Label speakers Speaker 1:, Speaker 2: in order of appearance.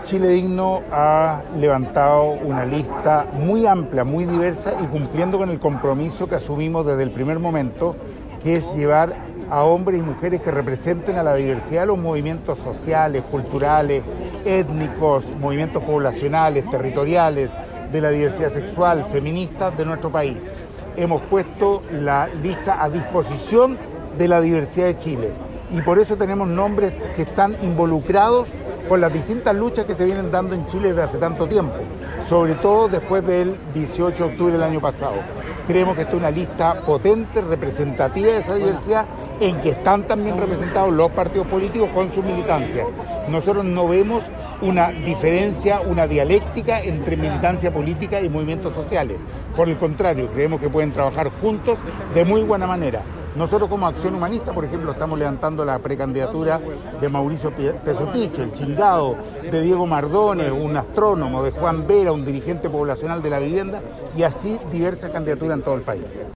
Speaker 1: Chile Digno ha levantado una lista muy amplia, muy diversa y cumpliendo con el compromiso que asumimos desde el primer momento, que es llevar a hombres y mujeres que representen a la diversidad de los movimientos sociales, culturales, étnicos, movimientos poblacionales, territoriales, de la diversidad sexual, feminista de nuestro país. Hemos puesto la lista a disposición de la diversidad de Chile y por eso tenemos nombres que están involucrados con las distintas luchas que se vienen dando en Chile desde hace tanto tiempo, sobre todo después del 18 de octubre del año pasado. Creemos que esta es una lista potente, representativa de esa diversidad, en que están también representados los partidos políticos con su militancia. Nosotros no vemos una diferencia, una dialéctica entre militancia política y movimientos sociales. Por el contrario, creemos que pueden trabajar juntos de muy buena manera. Nosotros como Acción Humanista, por ejemplo, estamos levantando la precandidatura de Mauricio Pesotich, el Chingado, de Diego Mardones, un astrónomo, de Juan Vera, un dirigente poblacional de la vivienda, y así diversas candidaturas en todo el país.